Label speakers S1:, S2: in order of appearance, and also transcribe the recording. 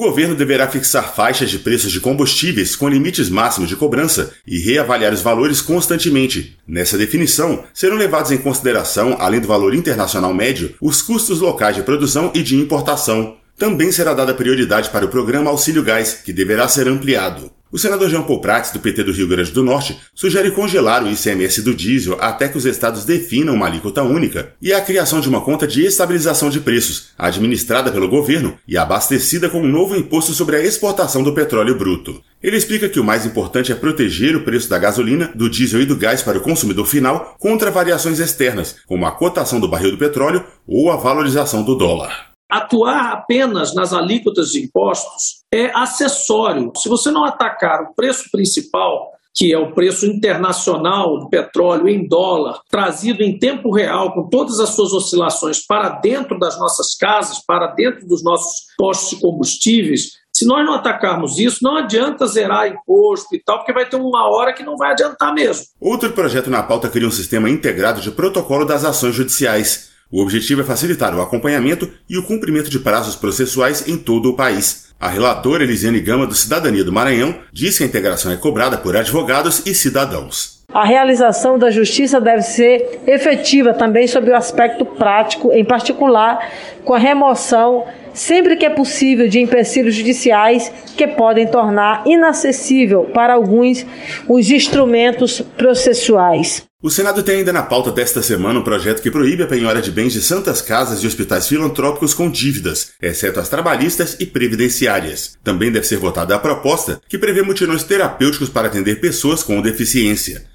S1: governo deverá fixar faixas de preços de combustíveis com limites máximos de cobrança e reavaliar os valores constantemente. Nessa definição, serão levados em consideração, além do valor internacional médio, os custos locais de produção e de importação. Também será dada prioridade para o programa Auxílio Gás, que deverá ser ampliado. O senador Jean Paul Prats, do PT do Rio Grande do Norte, sugere congelar o ICMS do diesel até que os estados definam uma alíquota única e a criação de uma conta de estabilização de preços, administrada pelo governo e abastecida com um novo imposto sobre a exportação do petróleo bruto. Ele explica que o mais importante é proteger o preço da gasolina, do diesel e do gás para o consumidor final contra variações externas, como a cotação do barril do petróleo ou a valorização do dólar.
S2: Atuar apenas nas alíquotas de impostos é acessório. Se você não atacar o preço principal, que é o preço internacional do petróleo em dólar, trazido em tempo real, com todas as suas oscilações para dentro das nossas casas, para dentro dos nossos postos de combustíveis, se nós não atacarmos isso, não adianta zerar imposto e tal, porque vai ter uma hora que não vai adiantar mesmo.
S1: Outro projeto na pauta cria um sistema integrado de protocolo das ações judiciais. O objetivo é facilitar o acompanhamento e o cumprimento de prazos processuais em todo o país. A relatora Elisiane Gama, do Cidadania do Maranhão, diz que a integração é cobrada por advogados e cidadãos.
S3: A realização da justiça deve ser efetiva também sob o aspecto prático, em particular com a remoção, sempre que é possível, de empecilhos judiciais que podem tornar inacessível para alguns os instrumentos processuais.
S1: O Senado tem ainda na pauta desta semana um projeto que proíbe a penhora de bens de santas casas e hospitais filantrópicos com dívidas, exceto as trabalhistas e previdenciárias. Também deve ser votada a proposta que prevê mutirões terapêuticos para atender pessoas com deficiência.